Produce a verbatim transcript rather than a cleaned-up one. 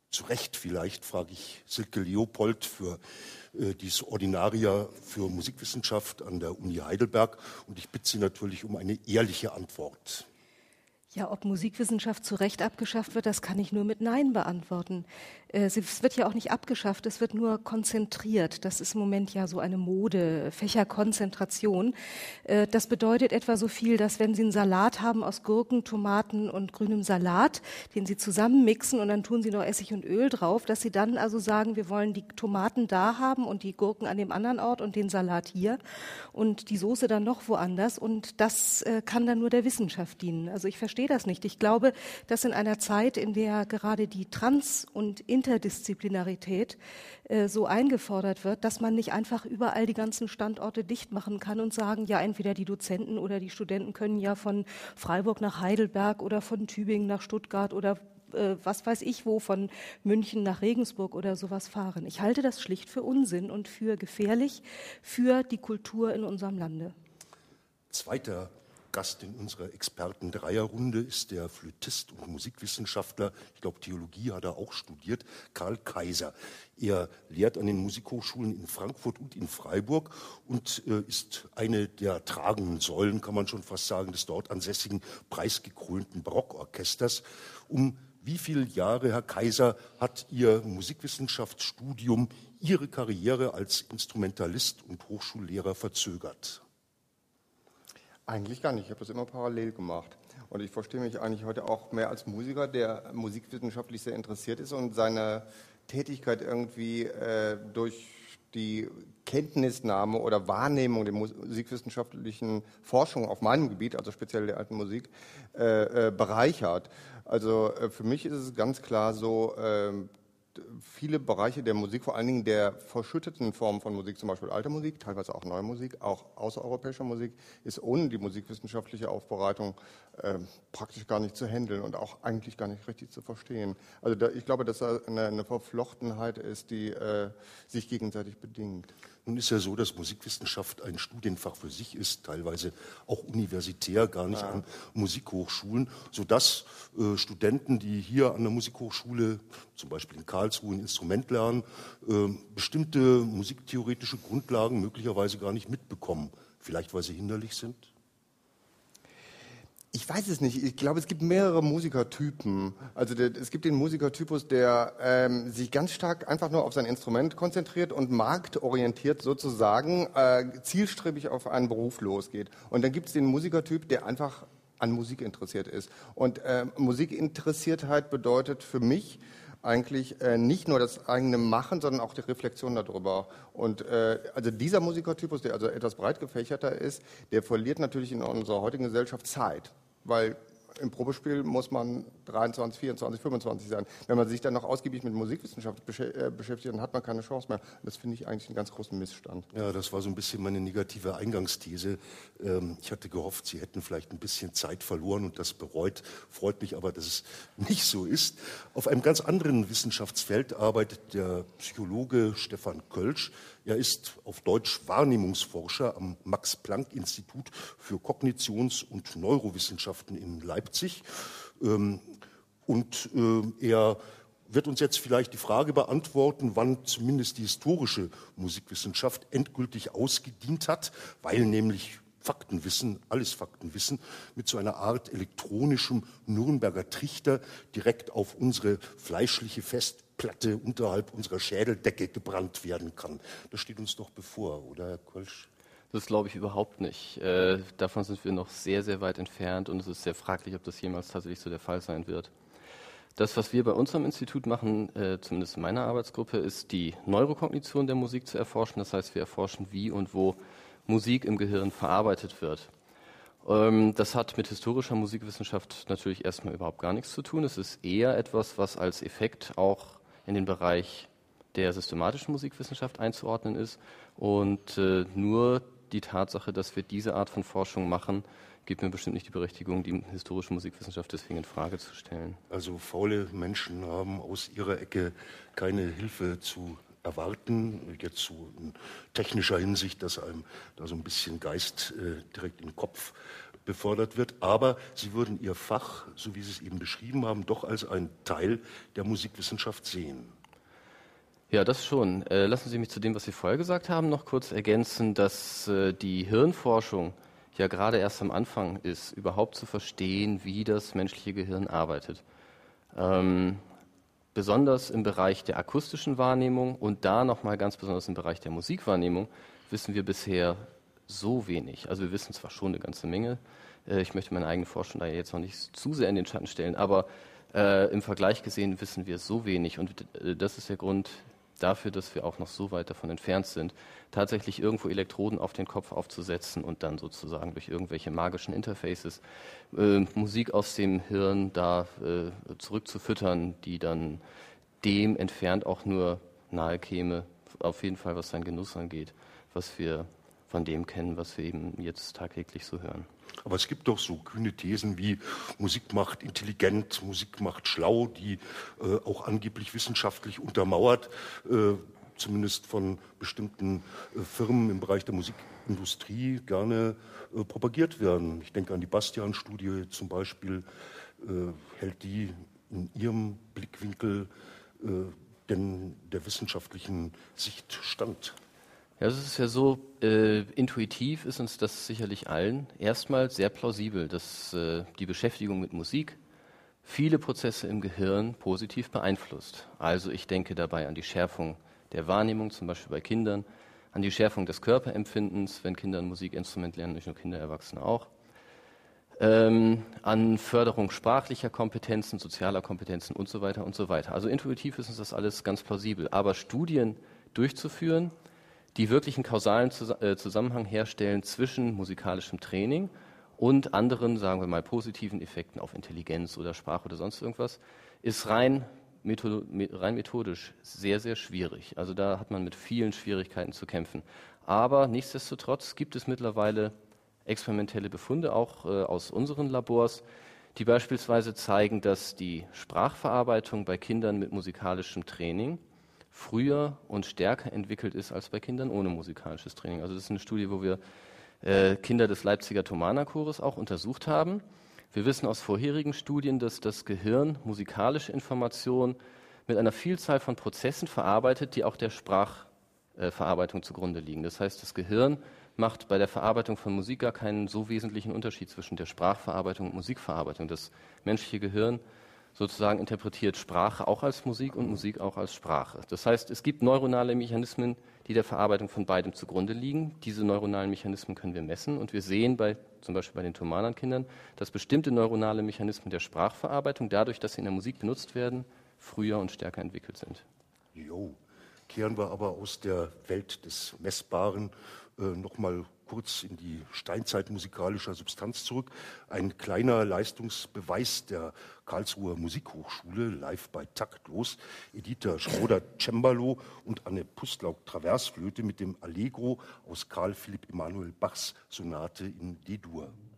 zu Recht vielleicht, frage ich Silke Leopold für äh, dieses Ordinaria für Musikwissenschaft an der Uni Heidelberg. Und ich bitte Sie natürlich um eine ehrliche Antwort. Ja, ob Musikwissenschaft zu Recht abgeschafft wird, das kann ich nur mit Nein beantworten. Es wird ja auch nicht abgeschafft, es wird nur konzentriert. Das ist im Moment ja so eine Mode, Fächerkonzentration. Das bedeutet etwa so viel, dass wenn Sie einen Salat haben aus Gurken, Tomaten und grünem Salat, den Sie zusammenmixen und dann tun Sie noch Essig und Öl drauf, dass Sie dann also sagen, wir wollen die Tomaten da haben und die Gurken an dem anderen Ort und den Salat hier und die Soße dann noch woanders. Und das kann dann nur der Wissenschaft dienen. Also ich verstehe das nicht. Ich glaube, dass in einer Zeit, in der gerade die Trans- und Interdisziplinarität äh, so eingefordert wird, dass man nicht einfach überall die ganzen Standorte dicht machen kann und sagen, ja, entweder die Dozenten oder die Studenten können ja von Freiburg nach Heidelberg oder von Tübingen nach Stuttgart oder äh, was weiß ich wo, von München nach Regensburg oder sowas fahren. Ich halte das schlicht für Unsinn und für gefährlich für die Kultur in unserem Lande. Zweiter Gast in unserer Experten-Dreierrunde ist der Flötist und Musikwissenschaftler, ich glaube Theologie hat er auch studiert, Karl Kaiser. Er lehrt an den Musikhochschulen in Frankfurt und in Freiburg und äh, ist eine der tragenden Säulen, kann man schon fast sagen, des dort ansässigen, preisgekrönten Barockorchesters. Um wie viele Jahre, Herr Kaiser, hat Ihr Musikwissenschaftsstudium Ihre Karriere als Instrumentalist und Hochschullehrer verzögert? Eigentlich gar nicht. Ich habe das immer parallel gemacht. Und ich verstehe mich eigentlich heute auch mehr als Musiker, der musikwissenschaftlich sehr interessiert ist und seine Tätigkeit irgendwie äh, durch die Kenntnisnahme oder Wahrnehmung der musikwissenschaftlichen Forschung auf meinem Gebiet, also speziell der alten Musik, äh, äh, bereichert. Also äh, für mich ist es ganz klar so, äh, viele Bereiche der Musik, vor allen Dingen der verschütteten Formen von Musik, zum Beispiel alte Musik, teilweise auch neue Musik, auch außereuropäischer Musik, ist ohne die musikwissenschaftliche Aufbereitung äh, praktisch gar nicht zu handeln und auch eigentlich gar nicht richtig zu verstehen. Also da, ich glaube, dass da eine, eine Verflochtenheit ist, die äh, sich gegenseitig bedingt. Nun ist ja so, dass Musikwissenschaft ein Studienfach für sich ist, teilweise auch universitär, gar nicht ja. an Musikhochschulen, sodass äh, Studenten, die hier an der Musikhochschule, zum Beispiel in Karlsruhe, ein Instrument lernen, äh, bestimmte musiktheoretische Grundlagen möglicherweise gar nicht mitbekommen. Vielleicht, weil sie hinderlich sind? Ich weiß es nicht. Ich glaube, es gibt mehrere Musikertypen. Also der, es gibt den Musikertypus, der ähm, sich ganz stark einfach nur auf sein Instrument konzentriert und marktorientiert sozusagen äh, zielstrebig auf einen Beruf losgeht. Und dann gibt es den Musikertyp, der einfach an Musik interessiert ist. Und äh, Musikinteressiertheit bedeutet für mich eigentlich äh, nicht nur das eigene Machen, sondern auch die Reflexion darüber. Und äh, also dieser Musikertypus, der also etwas breit gefächerter ist, der verliert natürlich in unserer heutigen Gesellschaft Zeit, weil im Probespiel muss man dreiundzwanzig, vierundzwanzig, fünfundzwanzig sein. Wenn man sich dann noch ausgiebig mit Musikwissenschaft beschäftigt, dann hat man keine Chance mehr. Das finde ich eigentlich einen ganz großen Missstand. Ja, das war so ein bisschen meine negative Eingangsthese. Ich hatte gehofft, Sie hätten vielleicht ein bisschen Zeit verloren und das bereut. Freut mich aber, dass es nicht so ist. Auf einem ganz anderen Wissenschaftsfeld arbeitet der Psychologe Stefan Kölsch. Er ist auf Deutsch Wahrnehmungsforscher am Max-Planck-Institut für Kognitions- und Neurowissenschaften in Leipzig. Und er wird uns jetzt vielleicht die Frage beantworten, wann zumindest die historische Musikwissenschaft endgültig ausgedient hat, weil nämlich Faktenwissen, alles Faktenwissen, mit so einer Art elektronischem Nürnberger Trichter direkt auf unsere fleischliche Festplatte unterhalb unserer Schädeldecke gebrannt werden kann. Das steht uns doch bevor, oder Herr Kölsch? Das glaube ich überhaupt nicht. Äh, davon sind wir noch sehr, sehr weit entfernt und es ist sehr fraglich, ob das jemals tatsächlich so der Fall sein wird. Das, was wir bei unserem Institut machen, äh, zumindest in meiner Arbeitsgruppe, ist die Neurokognition der Musik zu erforschen. Das heißt, wir erforschen, wie und wo Musik im Gehirn verarbeitet wird. Ähm, das hat mit historischer Musikwissenschaft natürlich erstmal überhaupt gar nichts zu tun. Es ist eher etwas, was als Effekt auch in den Bereich der systematischen Musikwissenschaft einzuordnen ist. Und äh, nur die Tatsache, dass wir diese Art von Forschung machen, gibt mir bestimmt nicht die Berechtigung, die historische Musikwissenschaft deswegen in Frage zu stellen. Also faule Menschen haben aus ihrer Ecke keine Hilfe zu erwarten, jetzt so in technischer Hinsicht, dass einem da so ein bisschen Geist äh, direkt in den Kopf befördert wird. Aber Sie würden Ihr Fach, so wie Sie es eben beschrieben haben, doch als einen Teil der Musikwissenschaft sehen. Ja, das schon. Äh, lassen Sie mich zu dem, was Sie vorher gesagt haben, noch kurz ergänzen, dass äh, die Hirnforschung ja gerade erst am Anfang ist, überhaupt zu verstehen, wie das menschliche Gehirn arbeitet. Ähm, besonders im Bereich der akustischen Wahrnehmung und da nochmal ganz besonders im Bereich der Musikwahrnehmung wissen wir bisher so wenig. Also wir wissen zwar schon eine ganze Menge, äh, ich möchte meine eigene Forschung da jetzt noch nicht zu sehr in den Schatten stellen, aber äh, im Vergleich gesehen wissen wir so wenig und äh, das ist der Grund dafür, dass wir auch noch so weit davon entfernt sind, tatsächlich irgendwo Elektroden auf den Kopf aufzusetzen und dann sozusagen durch irgendwelche magischen Interfaces äh, Musik aus dem Hirn da äh, zurückzufüttern, die dann dem entfernt auch nur nahe käme, auf jeden Fall was seinen Genuss angeht, was wir von dem kennen, was wir eben jetzt tagtäglich so hören. Aber es gibt doch so kühne Thesen wie Musik macht intelligent, Musik macht schlau, die äh, auch angeblich wissenschaftlich untermauert, äh, zumindest von bestimmten äh, Firmen im Bereich der Musikindustrie gerne äh, propagiert werden. Ich denke an die Bastian-Studie zum Beispiel, äh, hält die in ihrem Blickwinkel äh, denn der wissenschaftlichen Sicht stand? Ja, es ist ja so, äh, intuitiv ist uns das sicherlich allen erstmal sehr plausibel, dass äh, die Beschäftigung mit Musik viele Prozesse im Gehirn positiv beeinflusst. Also ich denke dabei an die Schärfung der Wahrnehmung, zum Beispiel bei Kindern, an die Schärfung des Körperempfindens, wenn Kinder ein Musikinstrument lernen, nicht nur Kinder, Erwachsene auch, ähm, an Förderung sprachlicher Kompetenzen, sozialer Kompetenzen und so weiter und so weiter. Also intuitiv ist uns das alles ganz plausibel. Aber Studien durchzuführen, die wirklich einen kausalen Zusammenhang herstellen zwischen musikalischem Training und anderen, sagen wir mal, positiven Effekten auf Intelligenz oder Sprache oder sonst irgendwas, ist rein, metho- rein methodisch sehr, sehr schwierig. Also da hat man mit vielen Schwierigkeiten zu kämpfen. Aber nichtsdestotrotz gibt es mittlerweile experimentelle Befunde, auch äh, aus unseren Labors, die beispielsweise zeigen, dass die Sprachverarbeitung bei Kindern mit musikalischem Training früher und stärker entwickelt ist als bei Kindern ohne musikalisches Training. Also das ist eine Studie, wo wir äh, Kinder des Leipziger Thomanerchores auch untersucht haben. Wir wissen aus vorherigen Studien, dass das Gehirn musikalische Informationen mit einer Vielzahl von Prozessen verarbeitet, die auch der Sprachverarbeitung äh, zugrunde liegen. Das heißt, das Gehirn macht bei der Verarbeitung von Musik gar keinen so wesentlichen Unterschied zwischen der Sprachverarbeitung und Musikverarbeitung. Das menschliche Gehirn sozusagen interpretiert Sprache auch als Musik und Musik auch als Sprache. Das heißt, es gibt neuronale Mechanismen, die der Verarbeitung von beidem zugrunde liegen. Diese neuronalen Mechanismen können wir messen und wir sehen bei, zum Beispiel bei den Thomanern-Kindern, dass bestimmte neuronale Mechanismen der Sprachverarbeitung, dadurch, dass sie in der Musik benutzt werden, früher und stärker entwickelt sind. Jo. Kehren wir aber aus der Welt des Messbaren äh, nochmal kurz in die Steinzeit musikalischer Substanz zurück. Ein kleiner Leistungsbeweis der Karlsruher Musikhochschule, live bei Taktlos, Editha Schroeder Cembalo und Anne Pustlauk Traversflöte mit dem Allegro aus Karl Philipp Emanuel Bachs Sonate in D-Dur.